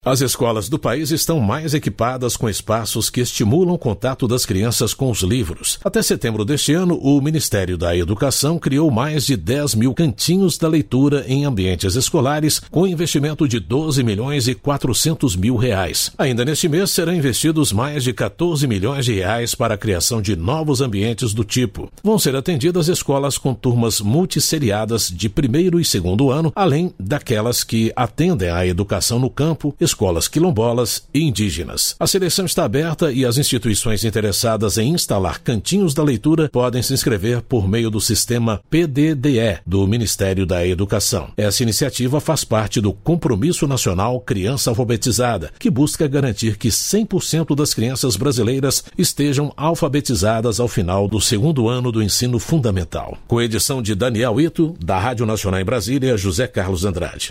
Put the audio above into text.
As escolas do país estão mais equipadas com espaços que estimulam o contato das crianças com os livros. Até setembro deste ano, o Ministério da Educação criou mais de 10 mil cantinhos da leitura em ambientes escolares, com investimento de 12 milhões e 400 mil reais. Ainda neste mês, serão investidos mais de 14 milhões de reais para a criação de novos ambientes do tipo. Vão ser atendidas escolas com turmas multisseriadas de primeiro e segundo ano, além daquelas que atendem à educação no campo, escolas quilombolas e indígenas. A seleção está aberta e as instituições interessadas em instalar cantinhos da leitura podem se inscrever por meio do sistema PDDE do Ministério da Educação. Essa iniciativa faz parte do Compromisso Nacional Criança Alfabetizada, que busca garantir que 100% das crianças brasileiras estejam alfabetizadas ao final do segundo ano do ensino fundamental. Com edição de Daniel Ito, da Rádio Nacional em Brasília, José Carlos Andrade.